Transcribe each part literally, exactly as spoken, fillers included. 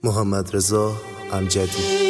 محمد رضا امجدی.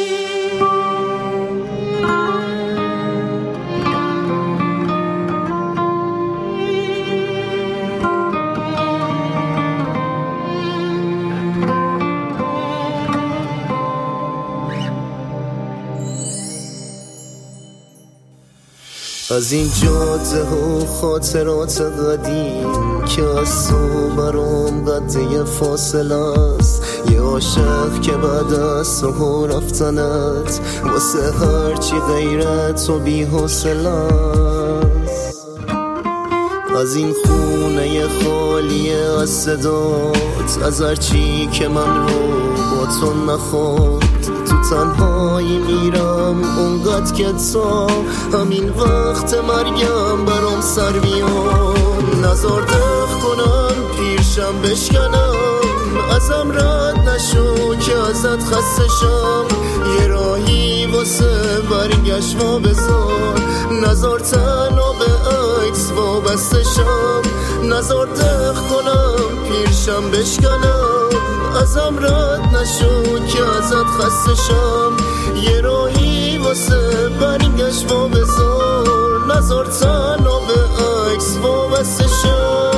از این جاده و خاطرات قدیم که از تو برام قده فاصله است، یه عاشق که بعد از تو رفتنت واسه هرچی غیرت و بی حوصله است. از این خونه خالی از صدات، از هرچی که من رو با تو نخواد، تو تنهایی میرم اونقدر که تا همین وقت مرگم برام سر بیان. نزار دخ کنم پیرشم بشکنم، ازم رد نشو که ازت خسته شم، یه راهی واسه برگشت ما بذار، نزار تنها به عکس وابسته شم. نزار دخ کنم پیرشم بشکنم، ازم رد نشو که ازت خسته شم، یه راهی واسه برگشت ما بذار، نزار تنها به عکس وابسته شم.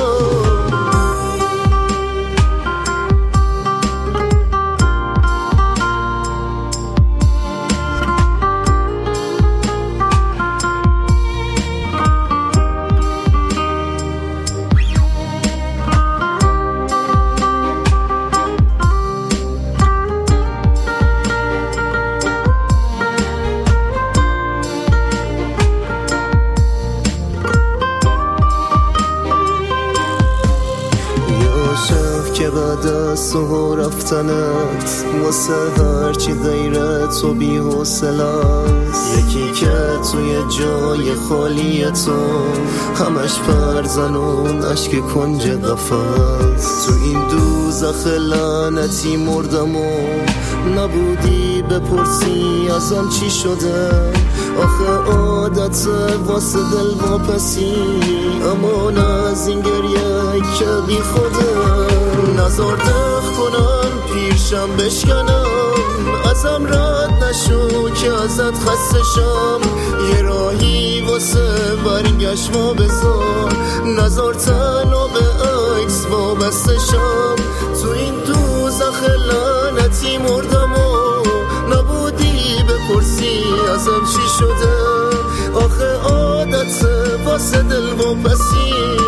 که بعد از تو رفتنت واسه هرچی غیرت و بی حوصله است، یکی که توی جای خالی تو همش پرزنون اشک کنج قفس. تو این دوزخ لعنتی مردم و نبودی بپرسی ازم چی شده، آخه عادت واسه دل واپسی، امان از این گریه که بی خوده. نزار دخ کنم پیرشم بشکنم، ازم رد نشو که ازت خسته شم، یه راهی واسه برگشت ما بذار، نزار تنها به عکس وابسته شم. تو این دوزخ لعنتی مردم و نبودی بپرسی ازم چی شده، آخه عادت واسه دل واپسی،